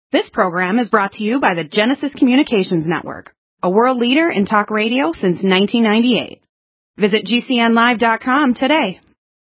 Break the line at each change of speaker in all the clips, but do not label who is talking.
This program is brought to you by the Genesis Communications Network, a world leader in talk radio since 1998. Visit GCNlive.com today.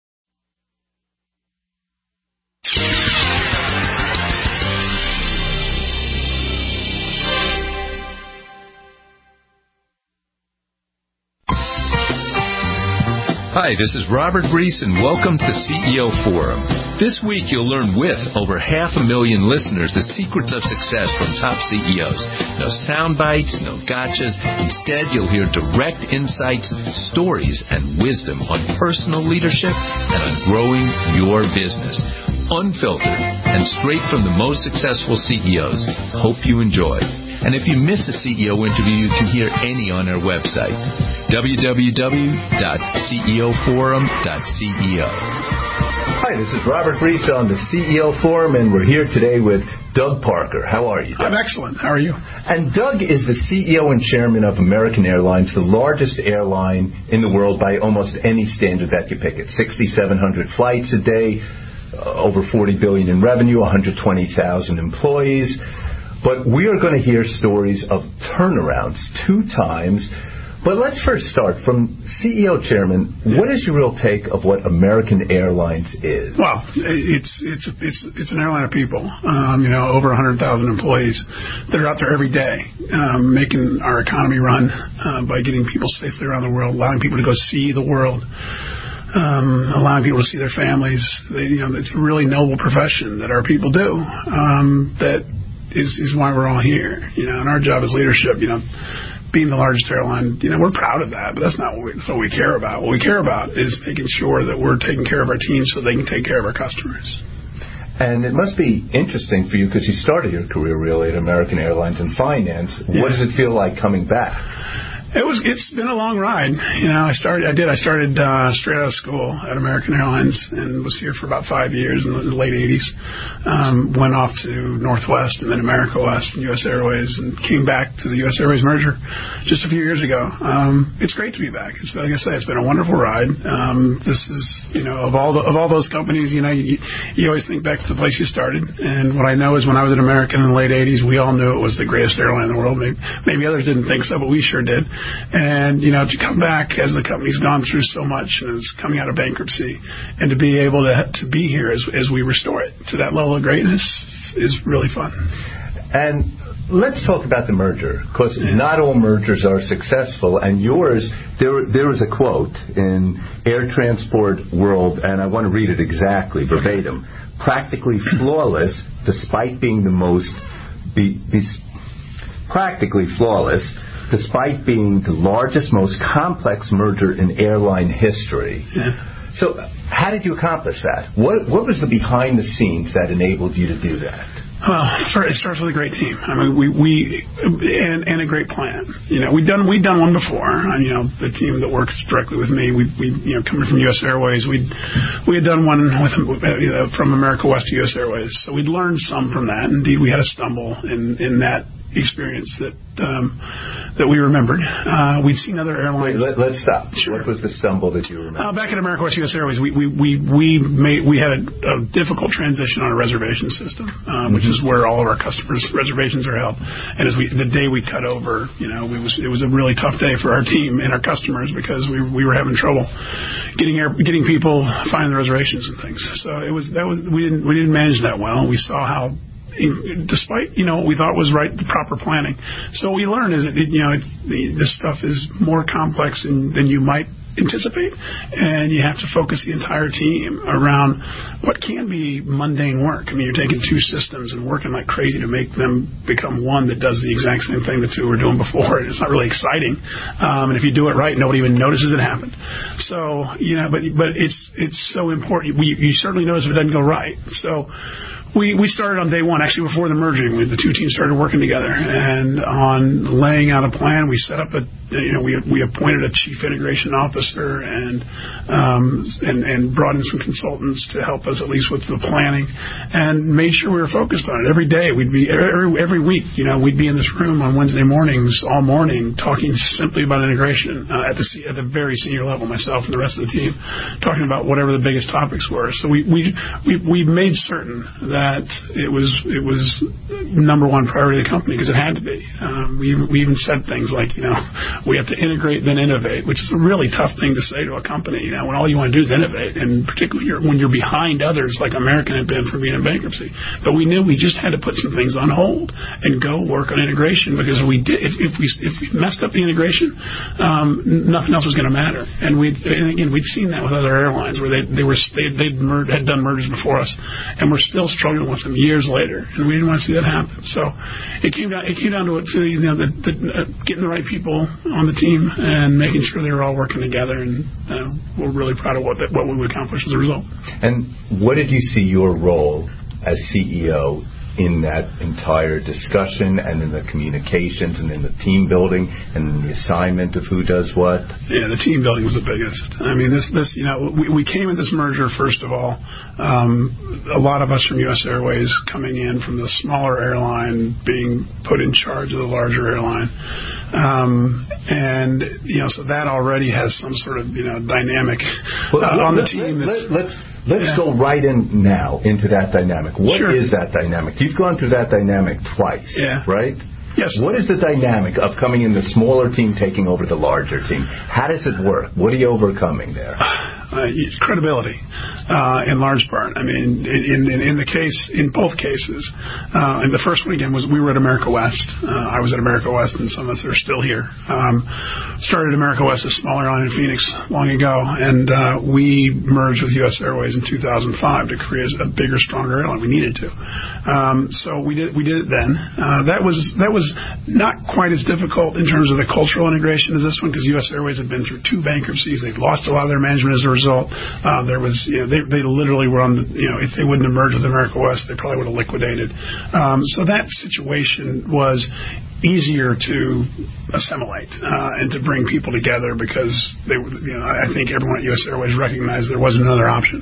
Hi, this is Robert Brees, and welcome to CEO Forum. This week, you'll learn with over 500,000 listeners the secrets of success from top CEOs. No sound bites, no gotchas. Instead, you'll hear direct insights, stories, and wisdom on personal leadership and on growing your business. Unfiltered and straight from the most successful CEOs. Hope you enjoy. And if you miss a CEO interview, you can hear any on our website, www.ceoforum.co.
Hi, this is Robert Brees on the CEO Forum, and we're here today with Doug Parker. How are you, Doug?
I'm excellent. How are you?
And Doug is the CEO and chairman of American Airlines, the largest airline in the world by almost any standard that you pick it. 6,700 flights a day, over $40 billion in revenue, 120,000 employees. But we are going to hear stories of turnarounds 2 times. But let's first start from CEO Chairman. What is your real take of what American Airlines is?
Well, it's an airline of people. Over 100,000 employees. They're out there every day, making our economy run by getting people safely around the world, allowing people to go see the world. Allowing people to see their families. It's a really noble profession that our people do. That is why we're all here. And our job as leadership, being the largest airline, we're proud of that, but that's not what we care about. What we care about is making sure that we're taking care of our teams so they can take care of our customers.
And it must be interesting for you because you started your career really at American Airlines in finance. Yeah. What does it feel like coming back?
It's been a long ride. I started straight out of school at American Airlines and was here for about 5 years in the late 80s. Went off to Northwest and then America West and U.S. Airways and came back to the U.S. Airways merger just a few years ago. It's great to be back. Like I say, it's been a wonderful ride. This is, of all those companies, you always think back to the place you started. And what I know is when I was at American in the late 80s, we all knew it was the greatest airline in the world. Maybe others didn't think so, but we sure did. And, to come back as the company's gone through so much and is coming out of bankruptcy and to be able to be here as we restore it to that level of greatness is really fun.
And let's talk about the merger, because not all mergers are successful. And yours, there was a quote in Air Transport World, and I want to read it exactly, verbatim. Practically flawless, despite being the most... practically flawless, despite being the largest, most complex merger in airline history. Yeah. So how did you accomplish that? What was the behind the scenes that enabled you to do that?
Well, it starts with a great team. I mean, we and a great plan. We'd done one before. The team that works directly with me, we coming from U.S. Airways, we had done one with from America West to U.S. Airways. So we'd learned some from that. Indeed, we had a stumble in that experience that we remembered. We'd seen other airlines.
Wait, let's stop. Sure. What was the stumble that you remember?
Back at America West U.S. Airways, we had a difficult transition on a reservation system, which is where all of our customers' reservations are held. And the day we cut over, it was a really tough day for our team and our customers because we were having trouble getting people finding the reservations and things. So we didn't manage that well. We saw how, despite what we thought was right, the proper planning. So what we learned is that this stuff is more complex than you might anticipate, and you have to focus the entire team around what can be mundane work. I mean, you're taking 2 systems and working like crazy to make them become one that does the exact same thing the 2 were doing before. It's not really exciting, and if you do it right, nobody even notices it happened. So but it's so important. You certainly notice if it doesn't go right. So we started on day one, actually before the merging. The 2 teams started working together, and on laying out a plan, we set up we appointed a chief integration officer and brought in some consultants to help us at least with the planning, and made sure we were focused on it every day. We'd be every week. We'd be in this room on Wednesday mornings all morning talking simply about integration at the very senior level, myself and the rest of the team, talking about whatever the biggest topics were. So we made certain that that it was number one priority of the company because it had to be. We even said things like, we have to integrate then innovate, which is a really tough thing to say to a company, when all you want to do is innovate, and particularly when you're behind others like American had been from being in bankruptcy. But we knew we just had to put some things on hold and go work on integration because if we messed up the integration, nothing else was going to matter. And again, we'd seen that with other airlines where had done mergers before us, and we're still struggling with them years later, and we didn't want to see that happen. So it came down to getting the right people on the team and making sure they were all working together, and we're really proud of what we accomplished as a result.
And what did you see your role as CEO in that entire discussion and in the communications and in the team building and in the assignment of who does what?
Yeah, the team building was the biggest. I mean, we came at this merger, first of all, a lot of us from U.S. Airways coming in from the smaller airline being put in charge of the larger airline. So that already has some sort of, dynamic on the team.
Let's go right in now into that dynamic. What is that dynamic? You've gone through that dynamic twice, right?
Yes.
What is the dynamic of coming in the smaller team taking over the larger team? How does it work? What are you overcoming there?
Credibility, in large part. I mean, in both cases, and the first one again was we were at America West. I was at America West, and some of us are still here. Started America West, a smaller airline in Phoenix, long ago, and we merged with U.S. Airways in 2005 to create a bigger, stronger airline. We needed to, so we did it then. That was not quite as difficult in terms of the cultural integration as this one because U.S. Airways had been through 2 bankruptcies. They'd lost a lot of their management as a result. There was, they literally were on the, if they wouldn't have merged with America West, they probably would have liquidated. So that situation was easier to assimilate and to bring people together because they, I think everyone at U.S. Airways recognized there wasn't another option.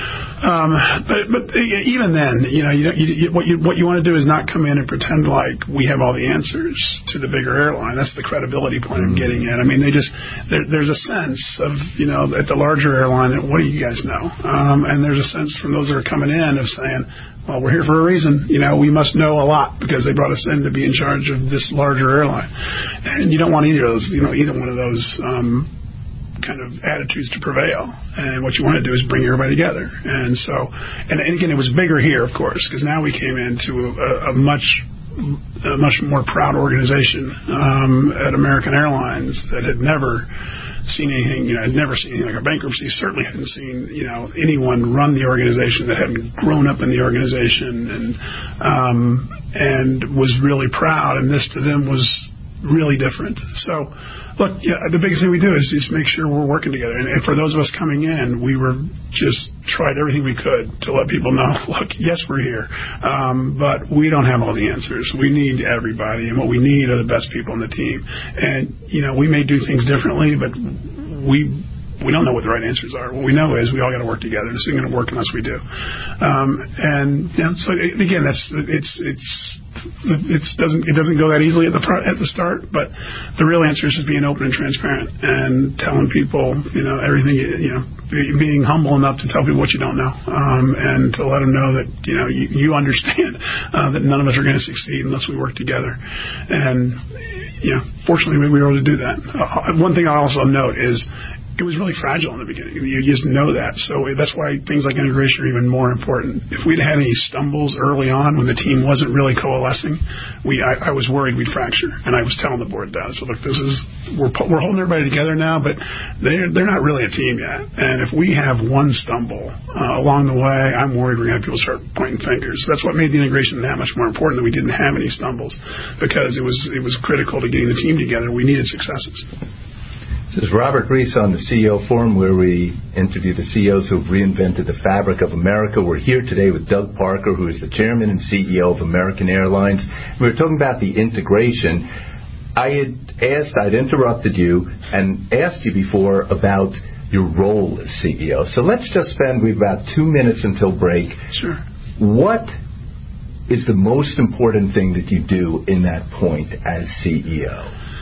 But even then, what you want to do is not come in and pretend like we have all the answers to the bigger airline. That's the credibility point I'm getting at. I mean, there's a sense of, at the larger airline that what do you guys know? And there's a sense from those that are coming in of saying, well, we're here for a reason. We must know a lot because they brought us in to be in charge of this larger airline. And you don't want either one of those kind of attitudes to prevail, and what you want to do is bring everybody together. And so, and again, it was bigger here, of course, because now we came into a much more proud organization at American Airlines that had never seen anything, had never seen anything like a bankruptcy. Certainly hadn't seen, anyone run the organization that hadn't grown up in the organization, and was really proud. And this to them was really different. So. Look, the biggest thing we do is just make sure we're working together. And for those of us coming in, we were just tried everything we could to let people know, look, yes, we're here, but we don't have all the answers. We need everybody, and what we need are the best people on the team. And, we may do things differently, but we don't know what the right answers are. What we know is we all got to work together. This isn't going to work unless we do. So again, it doesn't go that easily at the start. But the real answer is just being open and transparent and telling people, everything. Being humble enough to tell people what you don't know, and to let them know that you understand that none of us are going to succeed unless we work together. And fortunately, we were able to do that. One thing I also note is. It was really fragile in the beginning. You just know that. So that's why things like integration are even more important. If we'd had any stumbles early on when the team wasn't really coalescing, I was worried we'd fracture. And I was telling the board that. So look, we're holding everybody together now, but they're not really a team yet. And if we have one stumble along the way, I'm worried we're going to have people start pointing fingers. So that's what made the integration that much more important, that we didn't have any stumbles, because it was critical to getting the team together. We needed successes.
This is Robert Reese on the CEO Forum, where we interview the CEOs who have reinvented the fabric of America. We're here today with Doug Parker, who is the chairman and CEO of American Airlines. We were talking about the integration. I'd interrupted you and asked you before about your role as CEO. So let's just spend about 2 minutes until break.
Sure.
What is the most important thing that you do in that point as CEO?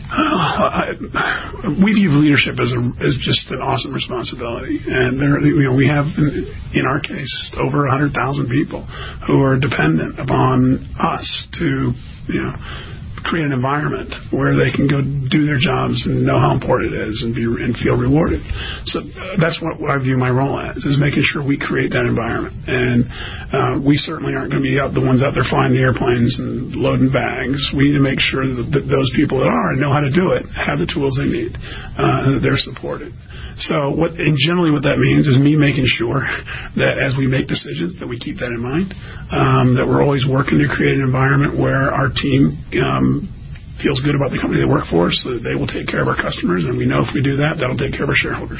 We view leadership as just an awesome responsibility, and we have, in our case, over 100,000 people who are dependent upon us to, create an environment where they can go do their jobs and know how important it is and feel rewarded. So that's what I view my role as, is making sure we create that environment. And we certainly aren't going to be the ones out there flying the airplanes and loading bags. We need to make sure that those people that are and know how to do it have the tools they need, and that they're supported. So generally what that means is me making sure that as we make decisions that we keep that in mind, that we're always working to create an environment where our team feels good about the company they work for, so that they will take care of our customers, and we know if we do that, that'll take care of our shareholders.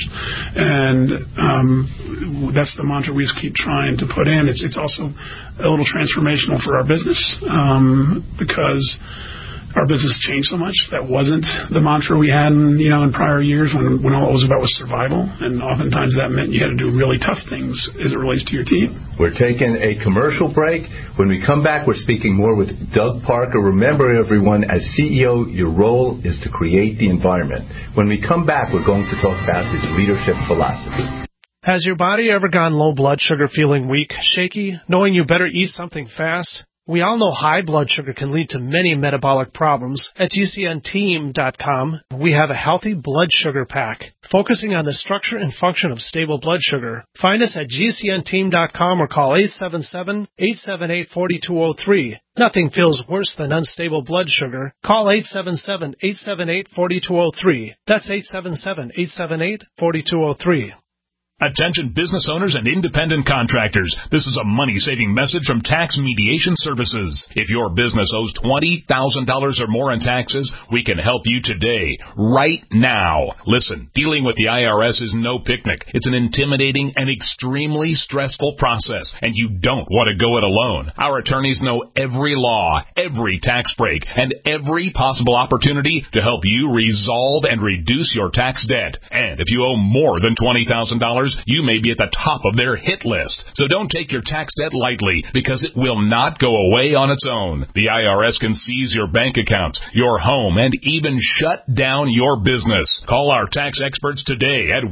And that's the mantra we just keep trying to put in. It's also a little transformational for our business, because our business changed so much. That wasn't the mantra we had in prior years when all it was about was survival, and oftentimes that meant you had to do really tough things as it relates to your team.
We're taking a commercial break. When we come back, we're speaking more with Doug Parker. Remember, everyone, as CEO, your role is to create the environment. When we come back, we're going to talk about his leadership philosophy.
Has your body ever gone low blood sugar, feeling weak, shaky, knowing you better eat something fast? We all know high blood sugar can lead to many metabolic problems. At GCNteam.com, we have a healthy blood sugar pack, focusing on the structure and function of stable blood sugar. Find us at GCNteam.com or call 877-878-4203. Nothing feels worse than unstable blood sugar. Call 877-878-4203. That's 877-878-4203.
Attention business owners and independent contractors. This is a money-saving message from Tax Mediation Services. If your business owes $20,000 or more in taxes, we can help you today, right now. Listen, dealing with the IRS is no picnic. It's an intimidating and extremely stressful process, and you don't want to go it alone. Our attorneys know every law, every tax break, and every possible opportunity to help you resolve and reduce your tax debt. And if you owe more than $20,000, you may be at the top of their hit list. So don't take your tax debt lightly, because it will not go away on its own. The IRS can seize your bank accounts, your home, and even shut down your business. Call our tax experts today at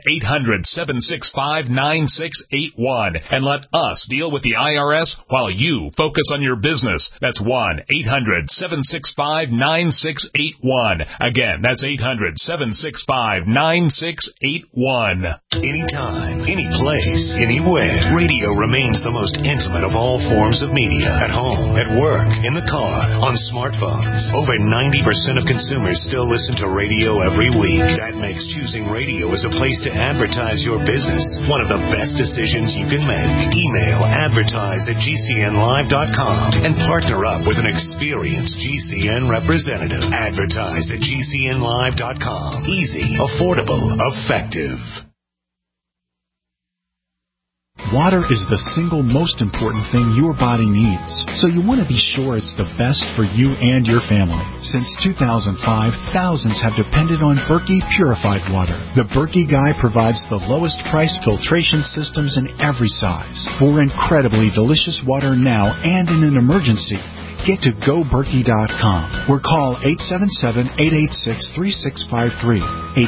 1-800-765-9681 and let us deal with the IRS while you focus on your business. That's 1-800-765-9681. Again, that's 800-765-9681.
Anytime, any place, anywhere. Radio remains the most intimate of all forms of media. At home, at work, in the car, on smartphones. Over 90% of consumers still listen to radio every week. That makes choosing radio as a place to advertise your business one of the best decisions you can make. Email advertise@gcnlive.com and partner up with an experienced GCN representative. Advertise@gcnlive.com. Easy, affordable, effective.
Water is the single most important thing your body needs, so you want to be sure it's the best for you and your family. Since 2005, thousands have depended on Berkey purified water. The Berkey Guy provides the lowest price filtration systems in every size for incredibly delicious water now and in an emergency. Get to GoBerkey.com or call 877-886-3653.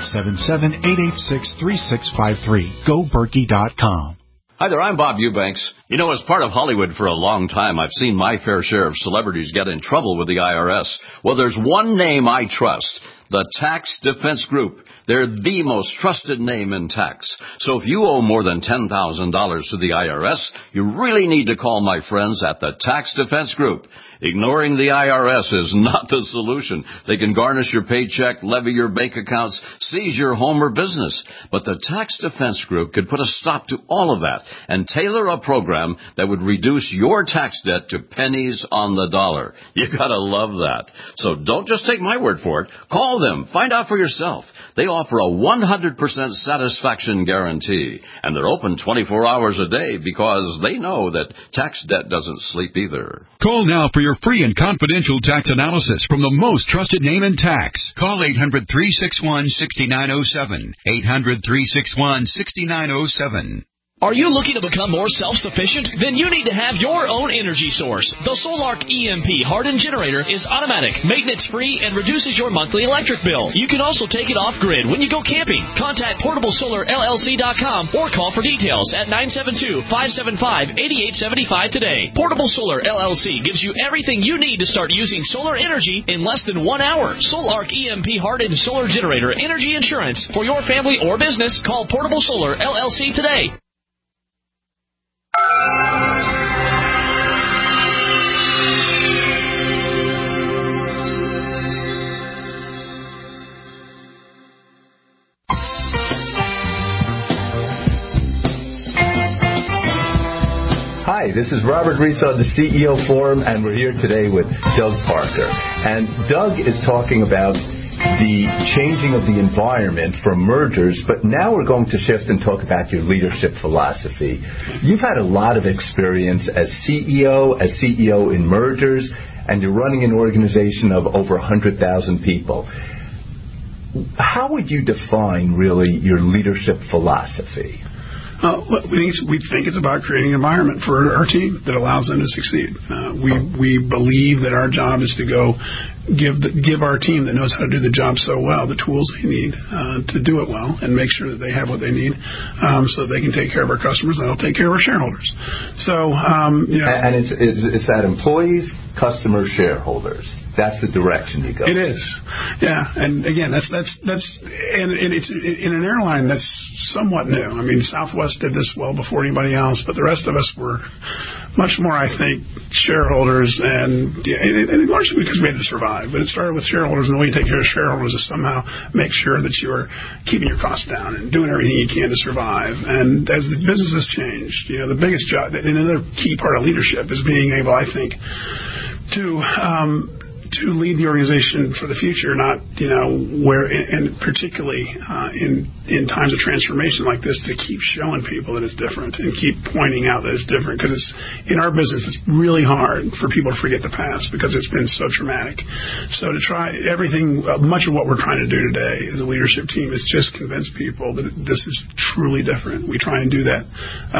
877-886-3653. GoBerkey.com.
Hi there, I'm Bob Eubanks. You know, as part of Hollywood for a long time, I've seen my fair share of celebrities get in trouble with the IRS. Well, there's one name I trust, the Tax Defense Group. They're the most trusted name in tax. So if you owe more than $10,000 to the IRS, you really need to call my friends at the Tax Defense Group. Ignoring the IRS is not the solution. They can garnish your paycheck, levy your bank accounts, seize your home or business. But the Tax Defense Group could put a stop to all of that and tailor a program that would reduce your tax debt to pennies on the dollar. You gotta love that. So don't just take my word for it. Call them. Find out for yourself. They offer a 100% satisfaction guarantee, and they're open 24 hours a day because they know that tax debt doesn't sleep either.
Call now for your free and confidential tax analysis from the most trusted name in tax. Call 800-361-6907. 800-361-6907.
Are you looking to become more self-sufficient? Then you need to have your own energy source. The Solark EMP hardened generator is automatic, maintenance-free, and reduces your monthly electric bill. You can also take it off-grid when you go camping. Contact PortableSolarLLC.com or call for details at 972-575-8875 today. Portable Solar LLC gives you everything you need to start using solar energy in less than 1 hour. Solark EMP hardened solar generator energy insurance for your family or business. Call Portable Solar LLC today.
Hi, this is Robert Reese on the CEO Forum, and we're here today with Doug Parker. And Doug is talking about the changing of the environment from mergers, but now we're going to shift and talk about your leadership philosophy. You've had a lot of experience as CEO in mergers, and you're running an organization of over 100,000 people. How would you define, really, your leadership philosophy?
We think it's about creating an environment for our team that allows them to succeed. We believe that our job is to go give our team that knows how to do the job so well the tools they need to do it well, and make sure that they have what they need so that they can take care of our customers and they'll take care of our shareholders. So,
and it's that employees, customers, shareholders. That's the direction you go.
It is, yeah. And again, that's and it's in an airline that's somewhat new. I mean, Southwest did this well before anybody else, but the rest of us were much more, I think, shareholders, and largely because we had to survive. But it started with shareholders, and the way you take care of shareholders is somehow make sure that you are keeping your costs down and doing everything you can to survive. And as the business has changed, the biggest job, and another key part of leadership is being able, I think, to lead the organization for the future, not, where, and particularly in times of transformation like this, to keep showing people that it's different and keep pointing out that it's different. Because in our business, it's really hard for people to forget the past because it's been so traumatic. So to try everything, much of what we're trying to do today as a leadership team is just convince people that this is truly different. We try and do that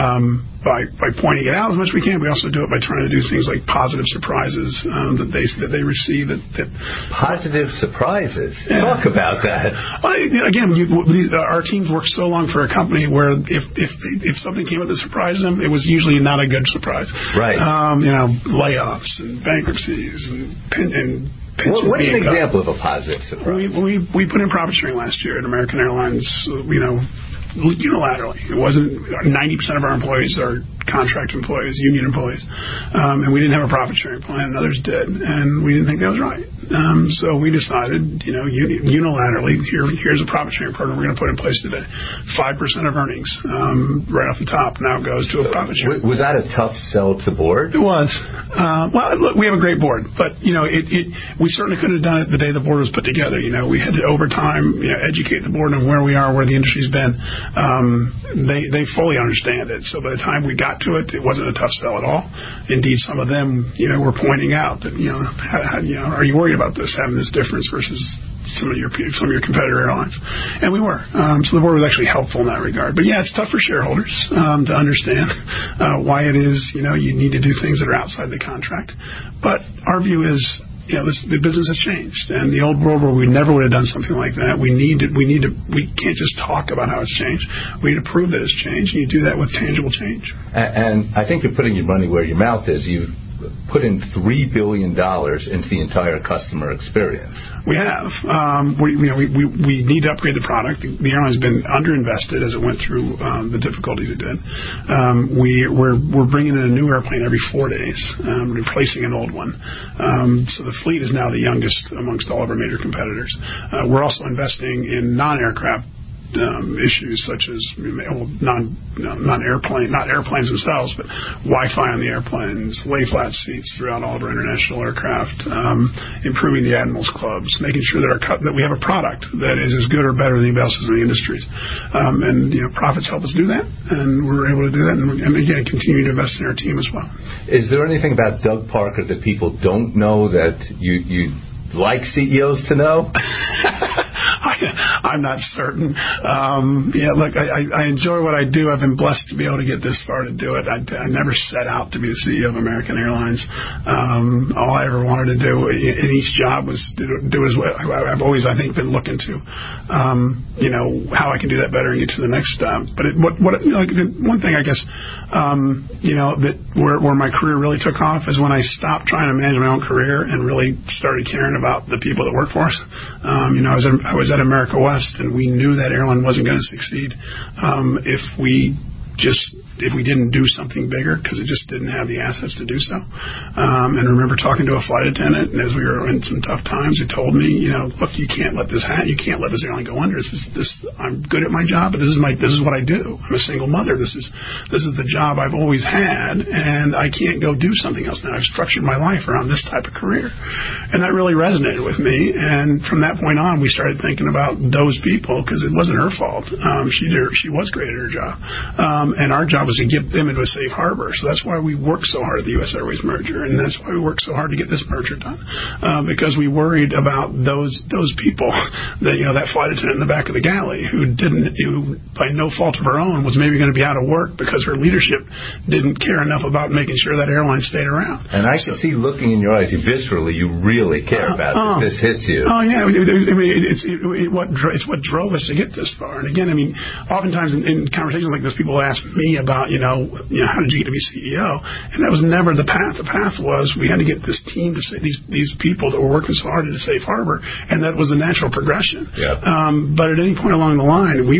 by pointing it out as much as we can. We also do it by trying to do things like positive surprises that they receive.
Positive surprises. Yeah. Talk about that.
Well, again, our teams work so long for a company where if something came up that surprised them, it was usually not a good surprise.
Right.
Layoffs and bankruptcies and
what's an example of a positive surprise?
We put in profit sharing last year at American Airlines. Unilaterally. It wasn't 90% of our employees are contract employees, union employees, and we didn't have a profit sharing plan, and others did, and we didn't think that was right. So we decided, unilaterally, here's a profit sharing program we're going to put in place today. 5% of earnings, right off the top, now goes to a profit sharing.
Was that a tough sell to the board?
It was. Well, look, we have a great board, but we certainly couldn't have done it the day the board was put together. We had to over time educate the board on where we are, where the industry's been. They fully understand it. So by the time we got to it, it wasn't a tough sell at all. Indeed, some of them, were pointing out that, are you worried about this, having this difference versus some of your competitor airlines? And we were. So the board was actually helpful in that regard. But yeah, it's tough for shareholders to understand why it is, you need to do things that are outside the contract. But our view is, the business has changed, and the old world where we never would have done something like that, we can't just talk about how it's changed. We need to prove that it's changed, and you do that with tangible change.
And I think you're putting your money where your mouth is. You've put in $3 billion into the entire customer experience.
We have. We need to upgrade the product. The airline's been underinvested as it went through the difficulties it did. We're bringing in a new airplane every 4 days, replacing an old one. So the fleet is now the youngest amongst all of our major competitors. We're also investing in non-aircraft issues such as not airplanes themselves, but Wi-Fi on the airplanes, lay flat seats throughout all of our international aircraft, improving the admirals clubs, making sure that we have a product that is as good or better than anybody else's in the industries. And profits help us do that, and we're able to do that, and again, continue to invest in our team as well.
Is there anything about Doug Parker that people don't know that you like CEOs to know?
I'm not certain. Look, I enjoy what I do. I've been blessed to be able to get this far to do it. I never set out to be the CEO of American Airlines. All I ever wanted to do in each job was do as what I've always, I think, been looking to, how I can do that better and get to the next step. But one thing, I guess, that where my career really took off is when I stopped trying to manage my own career and really started caring about the people that work for us. I was at America West, and we knew that airline wasn't going to succeed if we didn't do something bigger, because it just didn't have the assets to do so. And I remember talking to a flight attendant, and as we were in some tough times, he told me, look, you can't let this airline go under. I'm good at my job, but this is what I do. I'm a single mother. This is the job I've always had, and I can't go do something else now. I've structured my life around this type of career. And that really resonated with me. And from that point on, we started thinking about those people, because it wasn't her fault. She was great at her job. And our job was to get them into a safe harbor. So that's why we worked so hard at the U.S. Airways merger, and that's why we worked so hard to get this merger done, because we worried about those people, that flight attendant in the back of the galley who by no fault of her own was maybe going to be out of work because her leadership didn't care enough about making sure that airline stayed around.
And I can see looking in your eyes, viscerally, you really care about this. This hits you.
Oh yeah, it's what drove us to get this far. And again, oftentimes in conversations like this, people ask me about, how did you get to be CEO? And that was never the path. The path was we had to get this team to say these people that were working so hard at a safe harbor, and that was a natural progression.
Yeah.
But at any point along the line, we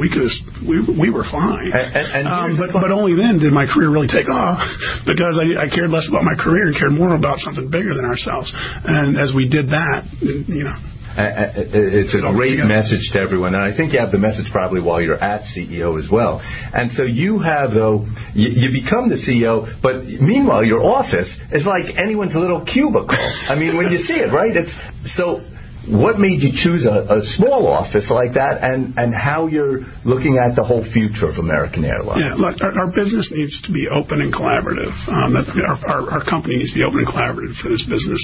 were fine. But only then did my career really take off, because I cared less about my career and cared more about something bigger than ourselves. And as we did that,
it's a great message to everyone, and I think you have the message probably while you're at CEO as well. And so you have, though, you become the CEO, but meanwhile your office is like anyone's little cubicle. When you see it, right? What made you choose a small office like that, and how you're looking at the whole future of American Airlines?
Yeah, look, our business needs to be open and collaborative. Our company needs to be open and collaborative for this business.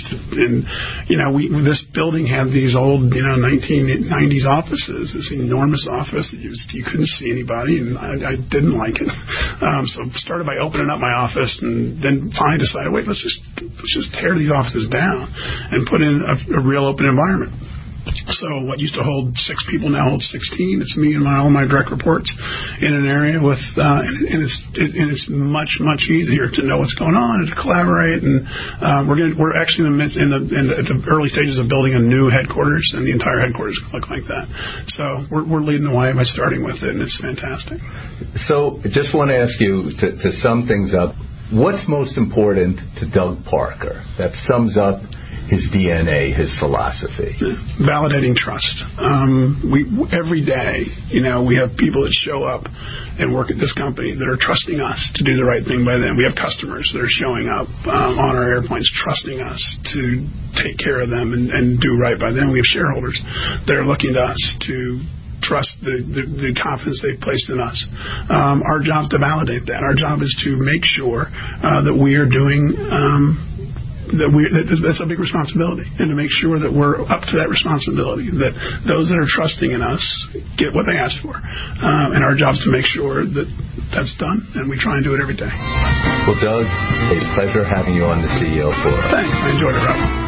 This building had these old, 1990s offices, this enormous office that you couldn't see anybody, and I didn't like it. So started by opening up my office, and then finally decided, wait, let's just tear these offices down and put in a real open environment. So what used to hold 6 people now holds 16. It's me and all my direct reports in an area with, and it's much easier to know what's going on and to collaborate. And we're actually at the early stages of building a new headquarters, and the entire headquarters is going to look like that. So we're leading the way by starting with it, and it's fantastic.
So just want to ask you to sum things up. What's most important to Doug Parker that sums up his DNA, his philosophy?
Validating trust. Every day, we have people that show up and work at this company that are trusting us to do the right thing by them. We have customers that are showing up on our airplanes, trusting us to take care of them and do right by them. We have shareholders that are looking to us to trust the confidence they've placed in us. Our job is to validate that. Our job is to make sure that we are doing that's a big responsibility, and to make sure that we're up to that responsibility, that those that are trusting in us get what they ask for. And our job is to make sure that that's done, and we try and do it every day.
Well, Doug, a pleasure having you on the CEO Forum.
Thanks. I enjoyed it, Rob.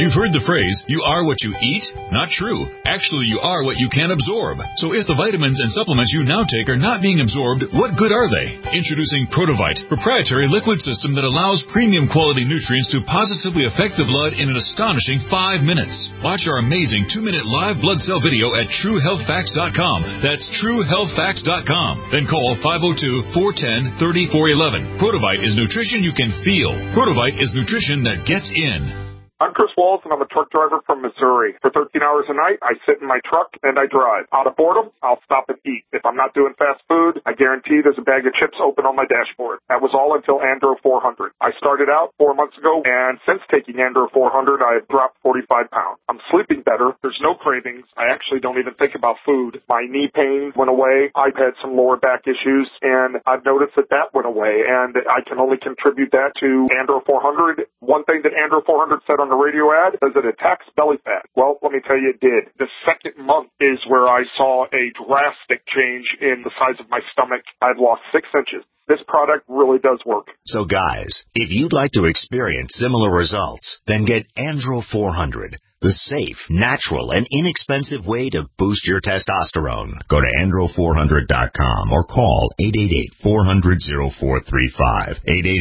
You've heard the phrase, you are what you eat? Not true. Actually, you are what you can absorb. So if the vitamins and supplements you now take are not being absorbed, what good are they? Introducing Protovite, proprietary liquid system that allows premium quality nutrients to positively affect the blood in an astonishing 5 minutes. Watch our amazing 2-minute live blood cell video at TrueHealthFacts.com. That's TrueHealthFacts.com. Then call 502-410-3411. Protovite is nutrition you can feel. Protovite is nutrition that gets in.
I'm Chris Walls, and I'm a truck driver from Missouri. For 13 hours a night, I sit in my truck and I drive. Out of boredom, I'll stop and eat. If I'm not doing fast food, I guarantee there's a bag of chips open on my dashboard. That was all until Andro 400. I started out 4 months ago, and since taking Andro 400, I've dropped 45 pounds. I'm sleeping better. There's no cravings. I actually don't even think about food. My knee pain went away. I've had some lower back issues, and I've noticed that went away, and I can only contribute that to Andro 400. One thing that Andro 400 said on the radio ad, does it attacks belly fat? Well, let me tell you, it did. The second month is where I saw a drastic change in the size of my stomach. I've lost 6 inches. This product really does work.
So guys, if you'd like to experience similar results, then get Andro 400, the safe, natural, and inexpensive way to boost your testosterone. Go to andro400.com or call 888-400-0435.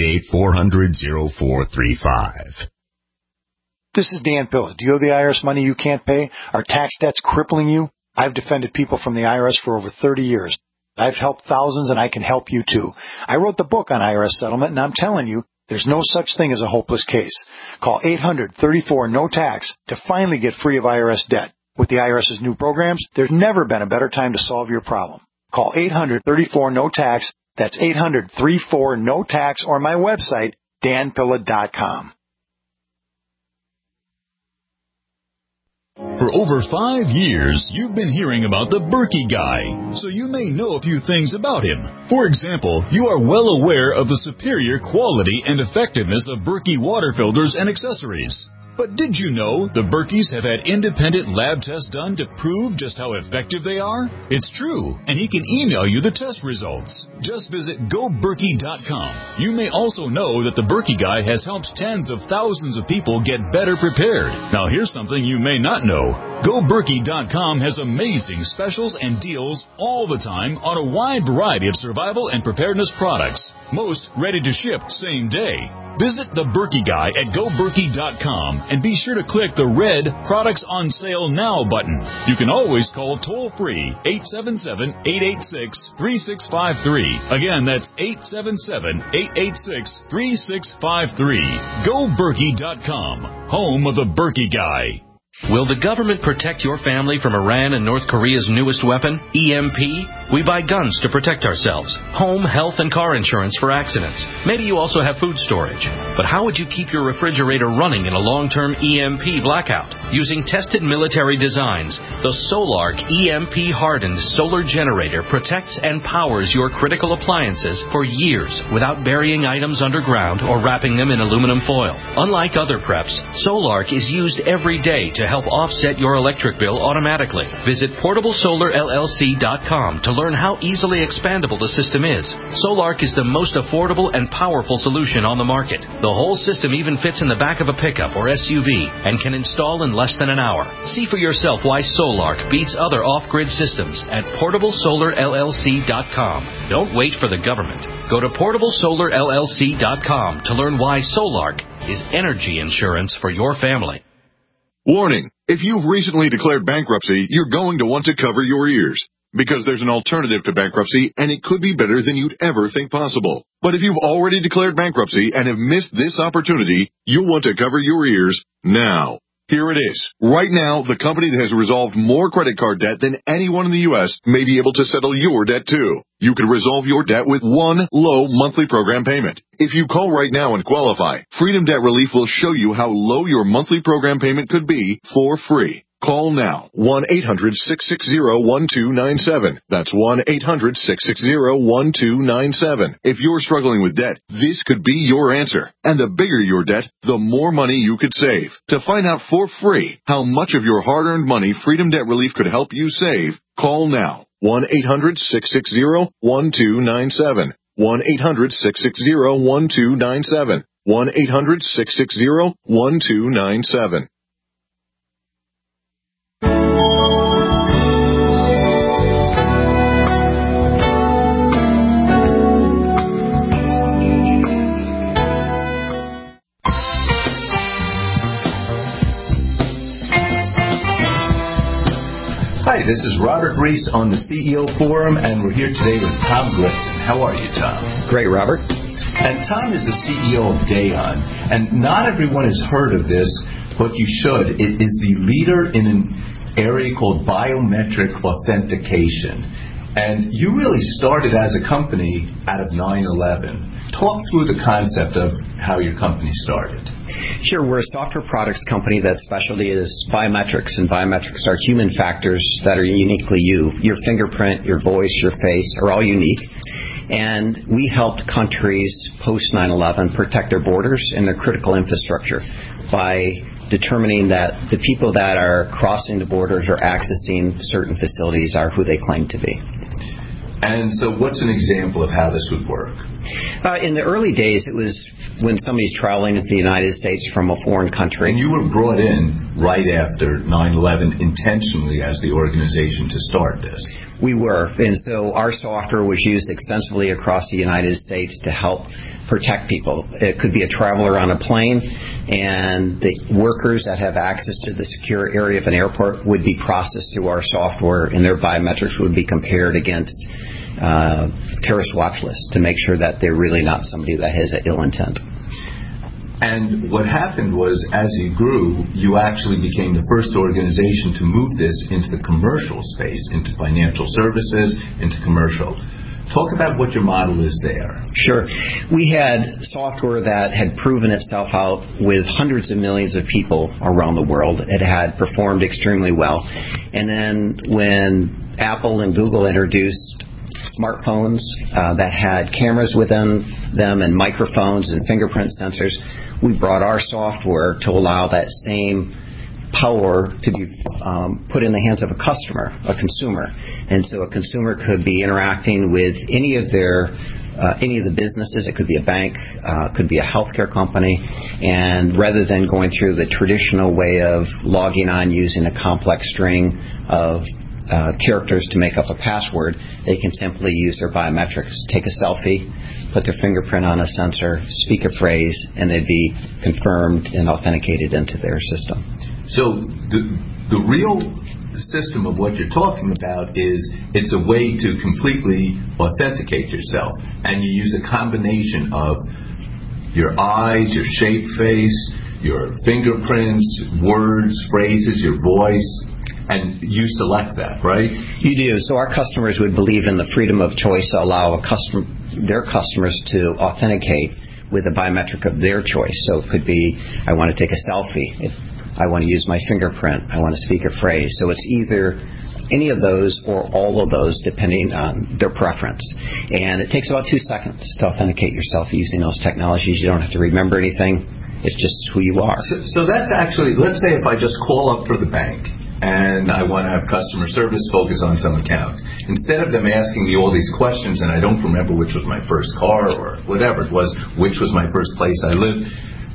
888-400-0435.
This is Dan Pilla. Do you owe the IRS money you can't pay? Are tax debts crippling you? I've defended people from the IRS for over 30 years. I've helped thousands, and I can help you too. I wrote the book on IRS settlement, and I'm telling you, there's no such thing as a hopeless case. Call 800-34-NO-TAX to finally get free of IRS debt. With the IRS's new programs, there's never been a better time to solve your problem. Call 800-34-NO-TAX. That's 800-34-NO-TAX, or my website, danpilla.com.
For over 5 years, you've been hearing about the Berkey Guy, so you may know a few things about him. For example, you are well aware of the superior quality and effectiveness of Berkey water filters and accessories. But did you know the Berkeys have had independent lab tests done to prove just how effective they are? It's true, and he can email you the test results. Just visit GoBerkey.com. You may also know that the Berkey Guy has helped tens of thousands of people get better prepared. Now here's something you may not know. GoBerkey.com has amazing specials and deals all the time on a wide variety of survival and preparedness products. Most ready to ship same day. Visit the Berkey Guy at GoBerkey.com and be sure to click the red Products on Sale Now button. You can always call toll-free 877-886-3653. Again, that's 877-886-3653. GoBerkey.com, home of the Berkey Guy.
Will the government protect your family from Iran and North Korea's newest weapon, EMP? We buy guns to protect ourselves, home, health, and car insurance for accidents. Maybe you also have food storage. But how would you keep your refrigerator running in a long-term EMP blackout? Using tested military designs, the Solark EMP-hardened solar generator protects and powers your critical appliances for years without burying items underground or wrapping them in aluminum foil. Unlike other preps, Solark is used every day to help offset your electric bill automatically. Visit PortableSolarLLC.com to learn how easily expandable the system is. Solark is the most affordable and powerful solution on the market. The whole system even fits in the back of a pickup or SUV and can install in less than an hour. See for yourself why Solark beats other off-grid systems at PortableSolarLLC.com. Don't wait for the government. Go to PortableSolarLLC.com to learn why Solark is energy insurance for your family.
Warning, if you've recently declared bankruptcy, you're going to want to cover your ears, because there's an alternative to bankruptcy, and it could be better than you'd ever think possible. But if you've already declared bankruptcy and have missed this opportunity, you'll want to cover your ears now. Here it is. Right now, the company that has resolved more credit card debt than anyone in the U.S. may be able to settle your debt too. You can resolve your debt with one low monthly program payment. If you call right now and qualify, Freedom Debt Relief will show you how low your monthly program payment could be for free. Call now, 1-800-660-1297. That's 1-800-660-1297. If you're struggling with debt, this could be your answer. And the bigger your debt, the more money you could save. To find out for free how much of your hard-earned money Freedom Debt Relief could help you save, call now, 1-800-660-1297. 1-800-660-1297. 1-800-660-1297.
This is Robert Reese on the CEO Forum, and we're here today with Tom Glisson. How are you, Tom?
Great, Robert.
And Tom is the CEO of Dayon. And not everyone has heard of this, but you should. It is the leader in an area called biometric authentication. And you really started as a company out of 9/11. Talk through the concept of how your company started.
Sure. We're a software products company that specialty is biometrics, and biometrics are human factors that are uniquely you. Your fingerprint, your voice, your face are all unique. And we helped countries post 9/11 protect their borders and their critical infrastructure by determining that the people that are crossing the borders or accessing certain facilities are who they claim to be.
And so what's an example of how this would work?
In the early days, it was when somebody's traveling to the United States from a foreign country.
And you were brought in right after 9/11 intentionally as the organization to start this.
We were. And so our software was used extensively across the United States to help protect people. It could be a traveler on a plane, and the workers that have access to the secure area of an airport would be processed through our software, and their biometrics would be compared against terrorist watch lists to make sure that they're really not somebody that has an ill intent.
And what happened was, as you grew, you actually became the first organization to move this into the commercial space, into financial services, into commercial. Talk about what your model is there.
Sure. We had software that had proven itself out with hundreds of millions of people around the world. It had performed extremely well. And then when Apple and Google introduced smartphones that had cameras within them and microphones and fingerprint sensors, we brought our software to allow that same power to be put in the hands of a customer, a consumer. And so a consumer could be interacting with any of the businesses. It could be a bank, could be a healthcare company, and rather than going through the traditional way of logging on using a complex string of characters to make up a password, they can simply use their biometrics, take a selfie, put their fingerprint on a sensor, speak a phrase, and they'd be confirmed and authenticated into their system.
So the real system of what you're talking about is it's a way to completely authenticate yourself, and you use a combination of your eyes, your shape face, your fingerprints, words, phrases, your voice, and you select that, right?
You do. So our customers would believe in the freedom of choice to allow their customers to authenticate with a biometric of their choice. So it could be, I want to take a selfie. If I want to use my fingerprint. I want to speak a phrase. So it's either any of those or all of those, depending on their preference. And it takes about 2 seconds to authenticate yourself using those technologies. You don't have to remember anything. It's just who you are.
So that's actually, let's say if I just call up for the bank and I want to have customer service focus on some account. Instead of them asking me all these questions and I don't remember which was my first car or whatever it was, which was my first place I lived,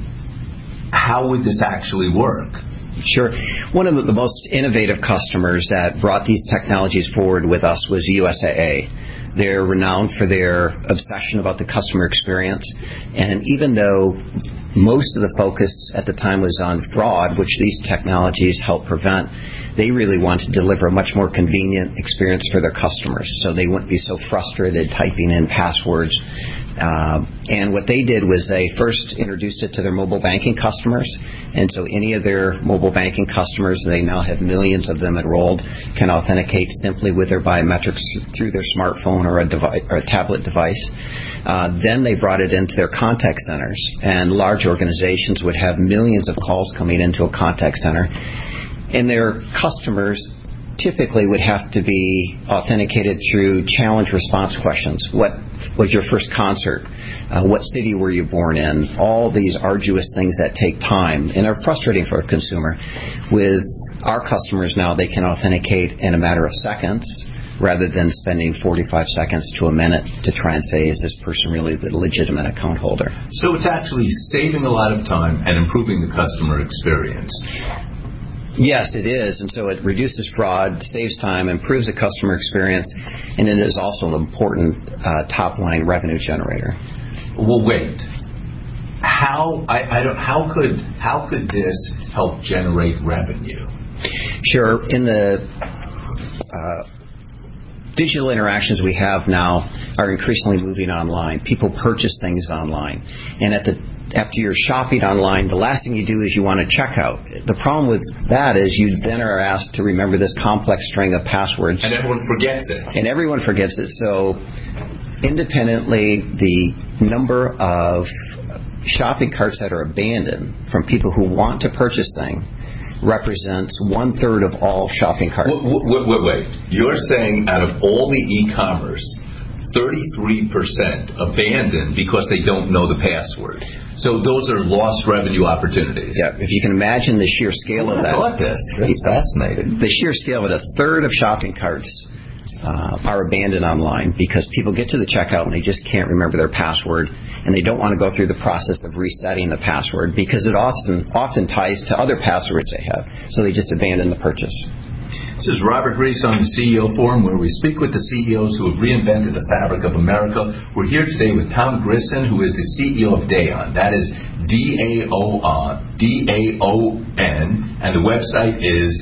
how would this actually work?
Sure. One of the most innovative customers that brought these technologies forward with us was USAA. They're renowned for their obsession about the customer experience. And even though most of the focus at the time was on fraud, which these technologies help prevent, they really want to deliver a much more convenient experience for their customers so they wouldn't be so frustrated typing in passwords. And what they did was they first introduced it to their mobile banking customers. And so any of their mobile banking customers, they now have millions of them enrolled, can authenticate simply with their biometrics through their smartphone or a tablet device. Then they brought it into their contact centers. And large organizations would have millions of calls coming into a contact center. And their customers typically would have to be authenticated through challenge response questions. What was your first concert? What city were you born in? All these arduous things that take time and are frustrating for a consumer. With our customers now, they can authenticate in a matter of seconds rather than spending 45 seconds to a minute to try and say, is this person really the legitimate account holder?
So it's actually saving a lot of time and improving the customer experience.
Yes, it is. And so it reduces fraud, saves time, improves the customer experience, and it is also an important top-line revenue generator.
Well, wait. How could this help generate revenue?
Sure. In the digital interactions we have now are increasingly moving online. People purchase things online. And after you're shopping online, the last thing you do is you want to check out. The problem with that is you then are asked to remember this complex string of passwords.
And everyone forgets it.
So independently, the number of shopping carts that are abandoned from people who want to purchase things represents 1/3 of all shopping carts.
Wait. You're saying out of all the e-commerce, 33% abandoned because they don't know the password. So those are lost revenue opportunities.
Yeah, if you can imagine the sheer scale of that.
I like this. That's fascinating.
The sheer scale of it, 1/3 of shopping carts are abandoned online because people get to the checkout and they just can't remember their password, and they don't want to go through the process of resetting the password because it often ties to other passwords they have, so they just abandon the purchase.
This is Robert Reese on the CEO Forum, where we speak with the CEOs who have reinvented the fabric of America. We're here today with Tom Grisson, who is the CEO of Daon. That is DAON, and the website is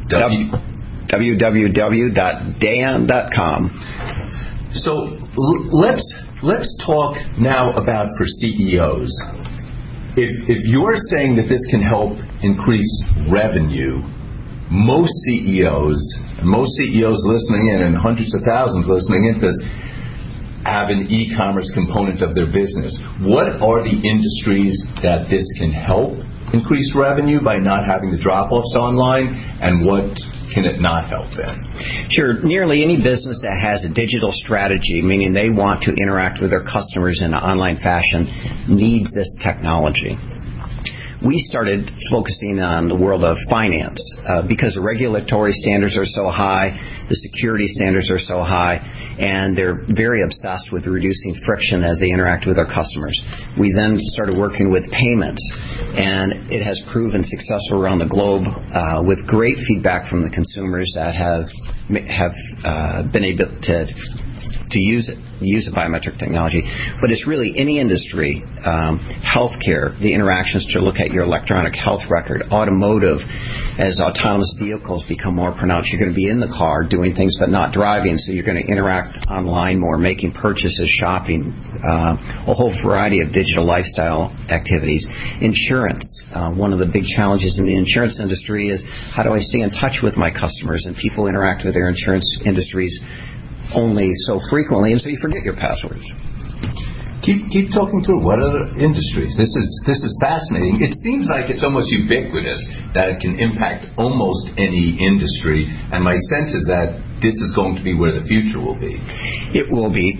www.daon.com.
So let's talk now about for CEOs. If you're saying that this can help increase revenue, most CEOs listening in, and hundreds of thousands listening into this, have an e-commerce component of their business. What are the industries that this can help increase revenue by not having the drop-offs online, and what can it not help in?
Sure. Nearly any business that has a digital strategy, meaning they want to interact with their customers in an online fashion, needs this technology. We started focusing on the world of finance because the regulatory standards are so high, the security standards are so high, and they're very obsessed with reducing friction as they interact with their customers. We then started working with payments, and it has proven successful around the globe with great feedback from the consumers that have been able to use the biometric technology. But it's really any industry, healthcare, the interactions to look at your electronic health record, automotive, as autonomous vehicles become more pronounced, you're going to be in the car doing things but not driving, so you're going to interact online more, making purchases, shopping, a whole variety of digital lifestyle activities. Insurance, one of the big challenges in the insurance industry is how do I stay in touch with my customers, and people interact with their insurance industries only so frequently, and so you forget your passwords.
Keep talking through what other industries. This is fascinating. It seems like it's almost ubiquitous that it can impact almost any industry, and my sense is that this is going to be where the future will be.
It will be.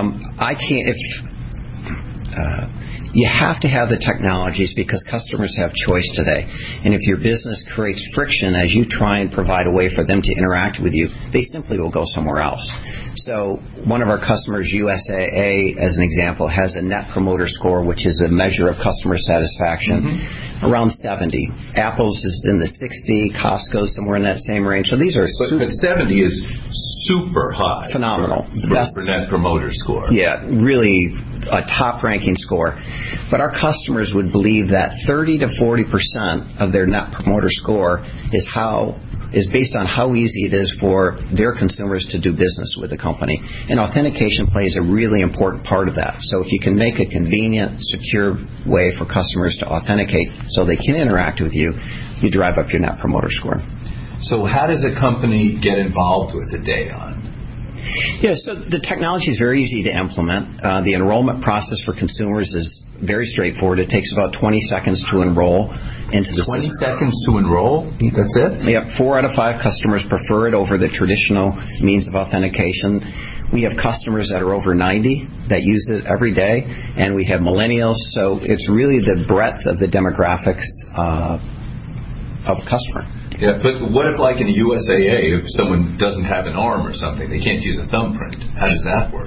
You have to have the technologies because customers have choice today. And if your business creates friction as you try and provide a way for them to interact with you, they simply will go somewhere else. So one of our customers, USAA, as an example, has a Net Promoter Score, which is a measure of customer satisfaction, around 70. Apple's is in the 60. Costco's somewhere in that same range. So these are
but 70 is super high.
Phenomenal.
For Net Promoter Score.
Yeah, really a top-ranking score. But our customers would believe that 30 to 40% of their Net Promoter Score is based on how easy it is for their consumers to do business with the company. And authentication plays a really important part of that. So if you can make a convenient, secure way for customers to authenticate so they can interact with you, you drive up your Net Promoter Score.
So how does a company get involved with a Daon?
Yeah, so the technology is very easy to implement. The enrollment process for consumers is very straightforward. It takes about 20 seconds to enroll into the
20 seconds to enroll? That's it?
Yeah, 4 out of 5 customers prefer it over the traditional means of authentication. We have customers that are over 90 that use it every day, and we have millennials. So it's really the breadth of the demographics of a customer.
Yeah, but what if, like in the USAA, if someone doesn't have an arm or something, they can't use a thumbprint? How does that work?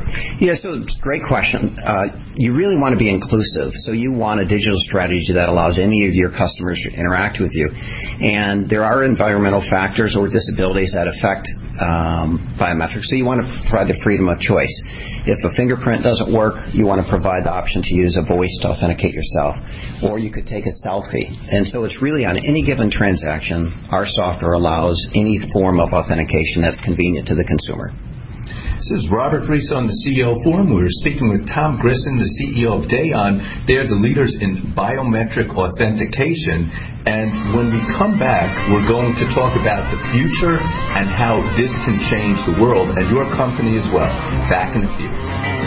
Yeah, so great question. You really want to be inclusive. So you want a digital strategy that allows any of your customers to interact with you. And there are environmental factors or disabilities that affect biometrics. So you want to provide the freedom of choice. If a fingerprint doesn't work, you want to provide the option to use a voice to authenticate yourself. Or you could take a selfie. And so it's really on any given transaction, our software allows any form of authentication that's convenient to the consumer.
This is Robert Reese on the CEO Forum. We're speaking with Tom Grissom, the CEO of Dayon. They're the leaders in biometric authentication. And when we come back, we're going to talk about the future and how this can change the world and your company as well. Back in a few.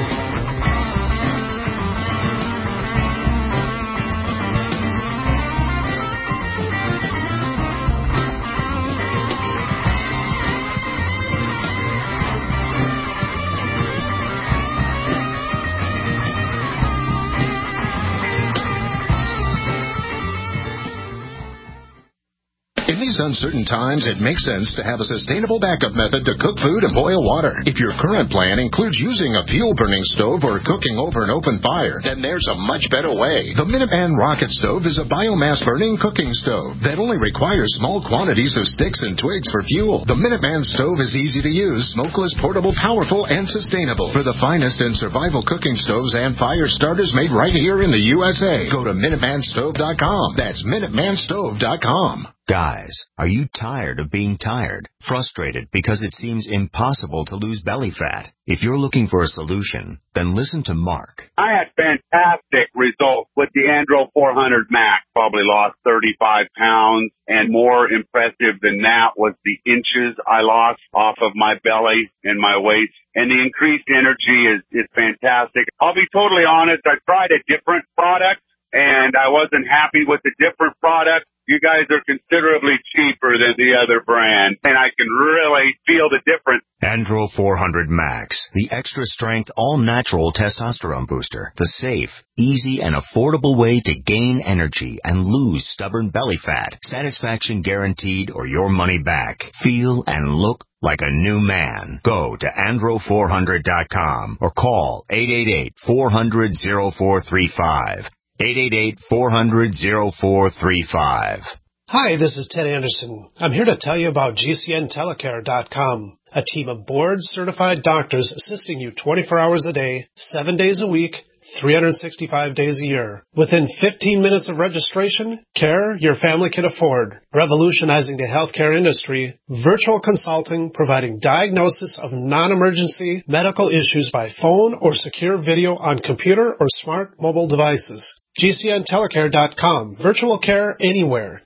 Uncertain times, it makes sense to have a sustainable backup method to cook food and boil water. If your current plan includes using a fuel-burning stove or cooking over an open fire, then there's a much better way. The Minuteman Rocket Stove is a biomass-burning cooking stove that only requires small quantities of sticks and twigs for fuel. The Minuteman Stove is easy to use, smokeless, portable, powerful, and sustainable. For the finest in survival cooking stoves and fire starters made right here in the USA, go to MinutemanStove.com. That's MinutemanStove.com.
Guys, are you tired of being tired? Frustrated because it seems impossible to lose belly fat? If you're looking for a solution, then listen to Mark.
I had fantastic results with the Andro 400 Max. Probably lost 35 pounds, and more impressive than that was the inches I lost off of my belly and my waist. And the increased energy is fantastic. I'll be totally honest, I tried a different product, and I wasn't happy with the different product. You guys are considerably cheaper than the other brand, and I can really feel the difference.
Andro 400 Max, the extra-strength, all-natural testosterone booster. The safe, easy, and affordable way to gain energy and lose stubborn belly fat. Satisfaction guaranteed or your money back. Feel and look like a new man. Go to andro400.com or call 888-400-0435. 888-400-0435.
Hi, this is Ted Anderson. I'm here to tell you about GCNtelecare.com, a team of board-certified doctors assisting you 24 hours a day, 7 days a week, 365 days a year. Within 15 minutes of registration, care your family can afford. Revolutionizing the healthcare industry, virtual consulting providing diagnosis of non-emergency medical issues by phone or secure video on computer or smart mobile devices. GCNtelecare.com. Virtual care anywhere.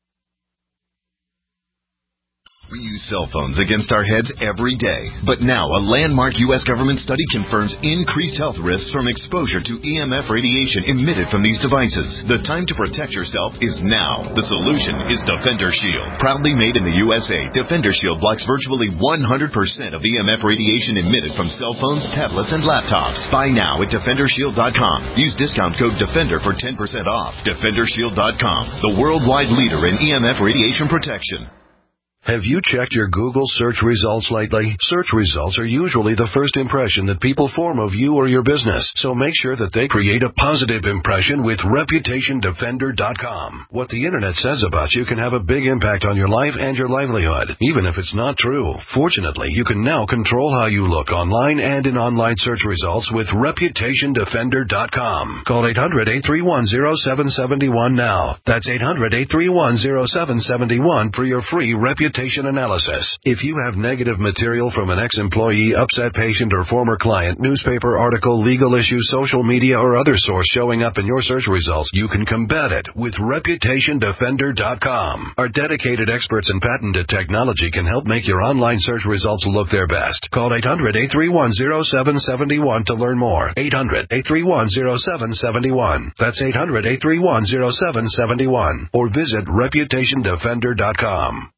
We use cell phones against our heads every day. But now, a landmark U.S. government study confirms increased health risks from exposure to EMF radiation emitted from these devices. The time to protect yourself is now. The solution is Defender Shield. Proudly made in the USA, Defender Shield blocks virtually 100% of EMF radiation emitted from cell phones, tablets, and laptops. Buy now at DefenderShield.com. Use discount code DEFENDER for 10% off. DefenderShield.com, the worldwide leader in EMF radiation protection.
Have you checked your Google search results lately? Search results are usually the first impression that people form of you or your business, so make sure that they create a positive impression with ReputationDefender.com. What the Internet says about you can have a big impact on your life and your livelihood, even if it's not true. Fortunately, you can now control how you look online and in online search results with ReputationDefender.com. Call 800-831-0771 now. That's 800-831-0771 for your free reputation analysis. If you have negative material from an ex-employee, upset patient, or former client, newspaper article, legal issue, social media, or other source showing up in your search results, you can combat it with ReputationDefender.com. Our dedicated experts in patented technology can help make your online search results look their best. Call 800-831-0771 to learn more. 800-831-0771. That's 800-831-0771. Or visit ReputationDefender.com.
Be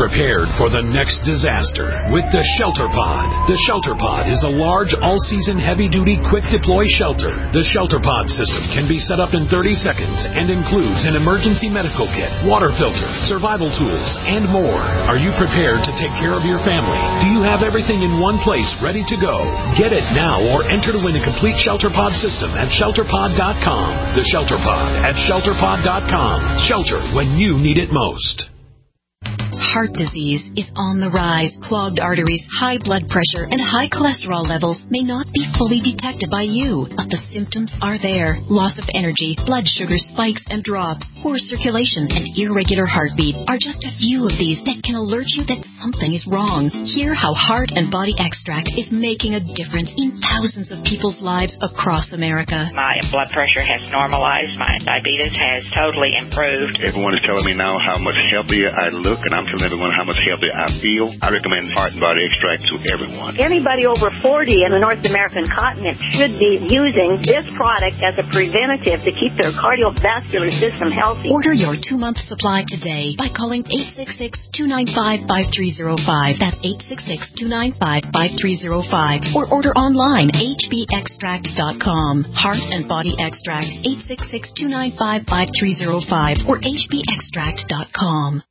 prepared for the next disaster with the Shelter Pod. The Shelter Pod is a large, all-season, heavy-duty, quick-deploy shelter. The Shelter Pod system can be set up in 30 seconds and includes an emergency medical kit, water filter, survival tools, and more. Are you prepared to take care of your family? Do you have everything in one place ready to go? Get it now or enter to win a complete Shelter Pod system at ShelterPod.com. The Shelter Pod at ShelterPod.com. Shelter when you need it most.
Heart disease is on the rise. Clogged arteries, high blood pressure, and high cholesterol levels may not be fully detected by you, but the symptoms are there. Loss of energy, blood sugar spikes and drops, poor circulation, and irregular heartbeat are just a few of these that can alert you that something is wrong. Hear how Heart and Body Extract is making a difference in thousands of people's lives across America.
My blood pressure has normalized. My diabetes has totally improved.
Everyone is telling me now how much healthier I look, and I'm telling everyone how much healthier I feel. I recommend Heart and Body Extract to everyone.
Anybody over 40 in the North American continent should be using this product as a preventative to keep their cardiovascular system healthy.
Order your 2-month supply today by calling 866-295-5305. That's 866-295-5305. Or order online, hbextract.com. Heart and Body Extract, 866-295-5305 or hbextract.com.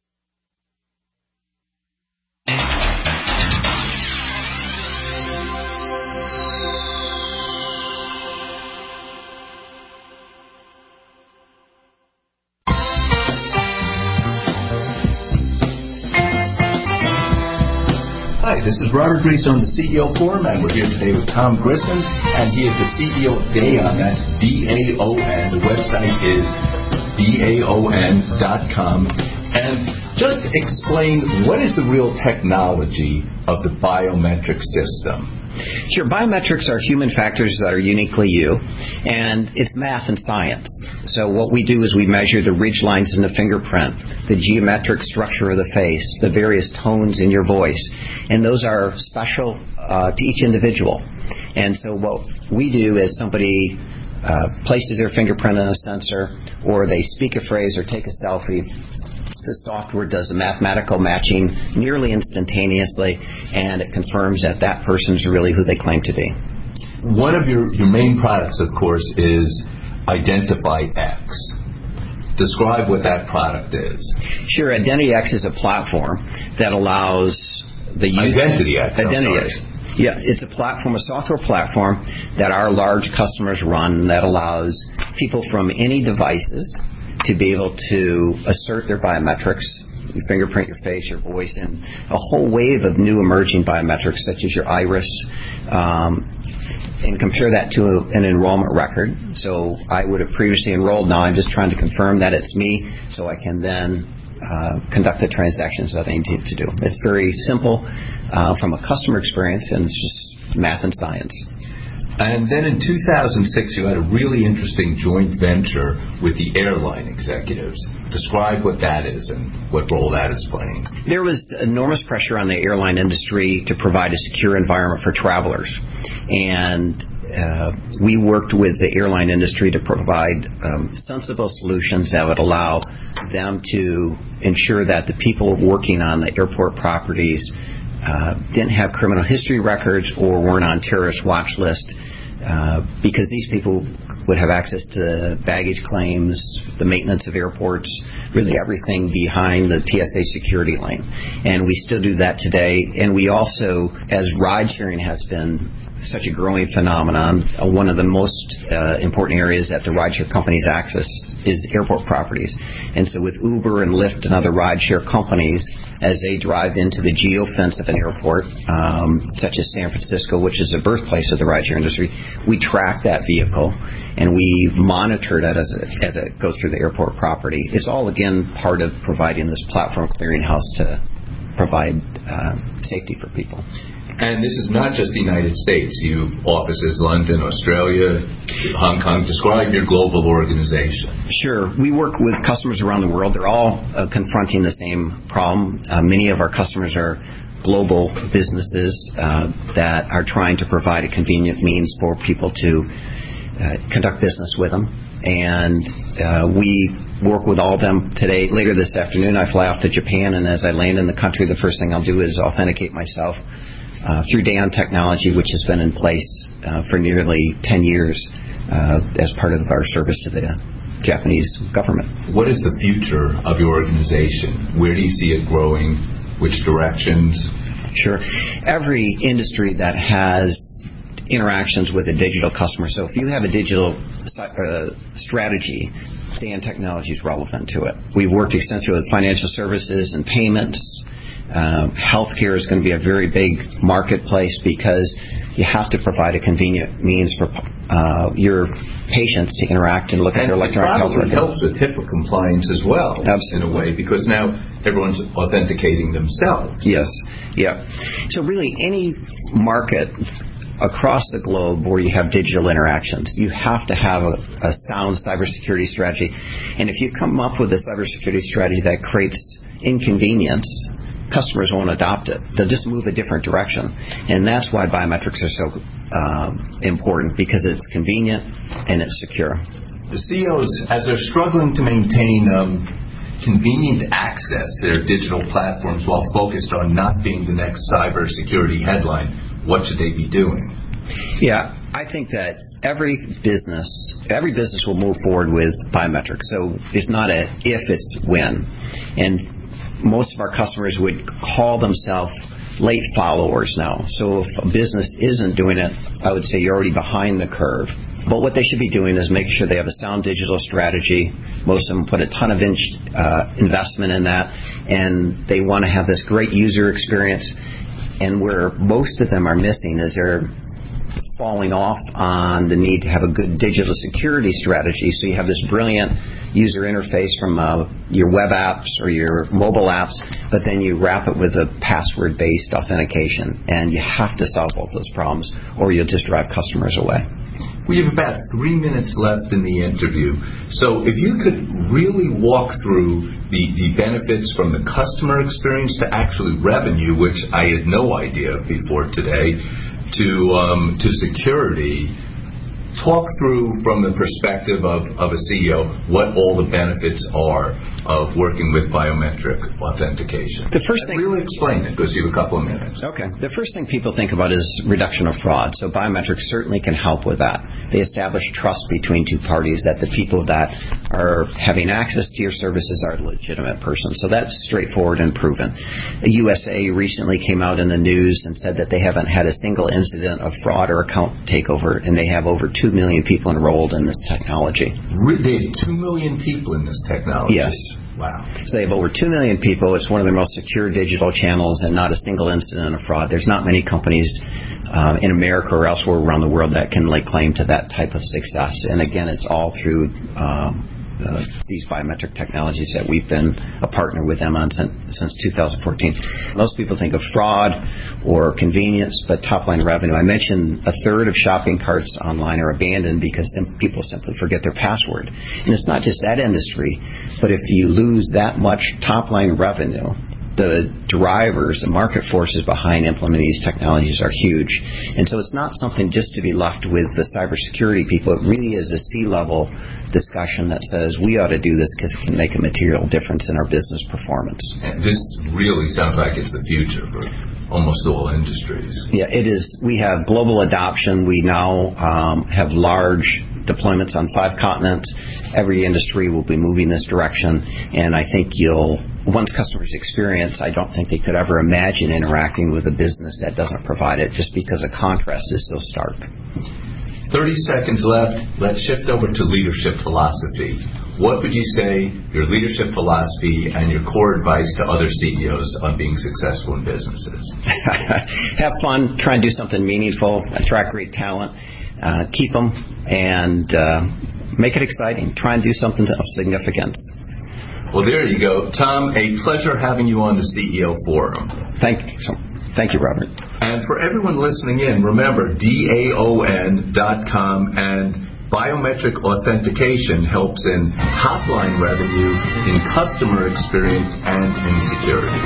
Hi, this is Robert Reese on the CEO Forum, and we're here today with Tom Grissom, and he is the CEO of Daon. That's D-A-O-N. The website is daon.com. And just explain, what is the real technology of the biometric system?
Sure. Biometrics are human factors that are uniquely you, and it's math and science. So what we do is we measure the ridge lines in the fingerprint, the geometric structure of the face, the various tones in your voice, and those are special to each individual. And so what we do is somebody places their fingerprint in a sensor, or they speak a phrase or take a selfie. The software does a mathematical matching nearly instantaneously, and it confirms that that person's really who they claim to be.
One of your main products, of course, is IdentityX. Describe what that product is.
Sure. IdentityX is a platform that allows the user... IdentityX. Yeah, it's a platform, a software platform that our large customers run that allows people from any devices to be able to assert their biometrics, your fingerprint, your face, your voice, and a whole wave of new emerging biometrics such as your iris, and compare that to an enrollment record. So I would have previously enrolled. Now I'm just trying to confirm that it's me so I can then conduct the transactions that I need to do. It's very simple from a customer experience, and it's just math and science.
And then in 2006, you had a really interesting joint venture with the airline executives. Describe what that is and what role that is playing.
There was enormous pressure on the airline industry to provide a secure environment for travelers. And we worked with the airline industry to provide sensible solutions that would allow them to ensure that the people working on the airport properties didn't have criminal history records or weren't on terrorist watch list, because these people would have access to baggage claims, the maintenance of airports, really everything behind the TSA security lane. And we still do that today. And we also, as ride-sharing has been such a growing phenomenon, one of the most important areas that the rideshare companies access is airport properties. And so with Uber and Lyft and other rideshare companies, as they drive into the geofence of an airport, such as San Francisco, which is the birthplace of the rideshare industry, we track that vehicle and we monitor that as it goes through the airport property. It's all, again, part of providing this platform clearinghouse to provide safety for people.
And this is not just the United States. You have offices London, Australia, Hong Kong. Describe your global organization.
Sure. We work with customers around the world. They're all confronting the same problem. Many of our customers are global businesses that are trying to provide a convenient means for people to conduct business with them. And we work with all of them today. Later this afternoon, I fly off to Japan, and as I land in the country, the first thing I'll do is authenticate myself through Daon technology, which has been in place for nearly 10 years as part of our service to the Japanese government.
What is the future of your organization? Where do you see it growing? Which directions?
Sure. Every industry that has interactions with a digital customer. So if you have a digital strategy, Daon technology is relevant to it. We've worked extensively with financial services and payments. Healthcare is going to be a very big marketplace because you have to provide a convenient means for your patients to interact and look at their electronic health record.
It helps with HIPAA compliance as well.
Absolutely.
In a way, because now everyone's authenticating themselves.
Yes. Yeah. So really any market across the globe where you have digital interactions, you have to have a sound cybersecurity strategy. And if you come up with a cybersecurity strategy that creates inconvenience, customers won't adopt it. They'll just move a different direction. And that's why biometrics are so important, because it's convenient and it's secure.
The CEOs, as they're struggling to maintain convenient access to their digital platforms while focused on not being the next cybersecurity headline, what should they be doing?
Yeah, I think that every business will move forward with biometrics. So it's not a if, it's when. And most of our customers would call themselves late followers now. So if a business isn't doing it, I would say you're already behind the curve. But what they should be doing is making sure they have a sound digital strategy. Most of them put a ton of investment in that, and they want to have this great user experience. And where most of them are missing is they're falling off on the need to have a good digital security strategy. So you have this brilliant user interface from your web apps or your mobile apps, but then you wrap it with a password-based authentication. And you have to solve both those problems, or you'll just drive customers away.
We have about 3 minutes left in the interview. So if you could really walk through the benefits from the customer experience to actually revenue, which I had no idea of before today, to security, talk through from the perspective of a CEO what all the benefits are of working with biometric authentication.
The first thing,
really explain it, because you have a couple of minutes.
Okay. The first thing people think about is reduction of fraud. So biometrics certainly can help with that. They establish trust between two parties that the people that are having access to your services are a legitimate person. So that's straightforward and proven. The USA recently came out in the news and said that they haven't had a single incident of fraud or account takeover, and they have over 2 million people enrolled in this technology.
They have 2 million people in this technology?
Yes.
Wow.
So they have over 2 million people. It's one of their most secure digital channels and not a single incident of fraud. There's not many companies in America or elsewhere around the world that can lay claim to that type of success. And again, it's all through these biometric technologies that we've been a partner with them on since 2014. Most people think of fraud or convenience, but top-line revenue. I mentioned a third of shopping carts online are abandoned because people simply forget their password. And it's not just that industry, but if you lose that much top-line revenue, the drivers, the market forces behind implementing these technologies are huge. And so it's not something just to be left with the cybersecurity people. It really is a C-level discussion that says we ought to do this because it can make a material difference in our business performance.
And this really sounds like it's the future for almost all industries.
Yeah, it is. We have global adoption. We now have large deployments on 5 continents. Every industry will be moving this direction, and I think once customers experience, I don't think they could ever imagine interacting with a business that doesn't provide it, just because the contrast is so stark.
30 seconds left. Let's shift over to leadership philosophy. What would you say your leadership philosophy and your core advice to other CEOs on being successful in businesses?
Have fun. Try and do something meaningful. Attract great talent. Keep them and make it exciting. Try and do something of significance.
Well, there you go. Tom, a pleasure having you on the CEO Forum.
Thank you, Robert.
And for everyone listening in, remember, DAON.com, and biometric authentication helps in top-line revenue, in customer experience, and in security.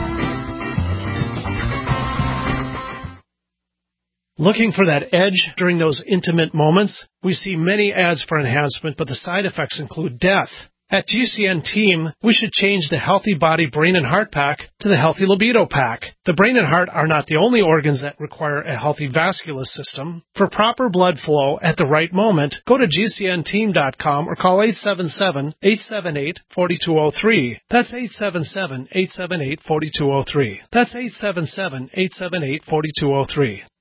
Looking for that edge during those intimate moments? We see many ads for enhancement, but the side effects include death. At GCN Team, we should change the Healthy Body, Brain, and Heart Pack to the Healthy Libido Pack. The brain and heart are not the only organs that require a healthy vascular system. For proper blood flow at the right moment, go to GCNteam.com or call 877-878-4203. That's 877-878-4203. That's 877-878-4203.